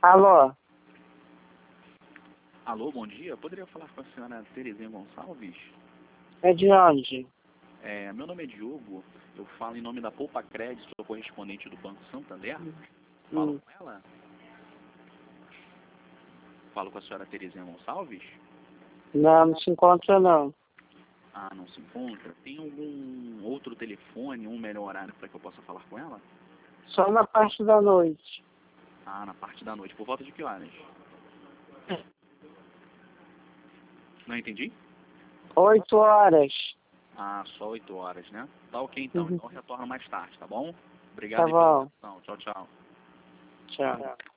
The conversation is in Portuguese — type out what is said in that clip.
Alô? Alô, bom dia. Eu poderia falar com a senhora Terezinha Gonçalves? É de onde? Meu nome é Diogo. Eu falo em nome da Poupa Crédito, sou correspondente do Banco Santander. Falo com ela? Falo com a senhora Terezinha Gonçalves? Não, não se encontra não. Ah, não se encontra? Tem algum outro telefone, um melhor horário para que eu possa falar com ela? Só na parte da noite. Ah, na parte da noite. Por volta de que horas? Não entendi? 8 horas. Ah, só 8 horas, né? Tá ok então. Então eu retorno mais tarde, tá bom? Tá Obrigado aí pela bom. atenção. Tchau, tchau. Tchau.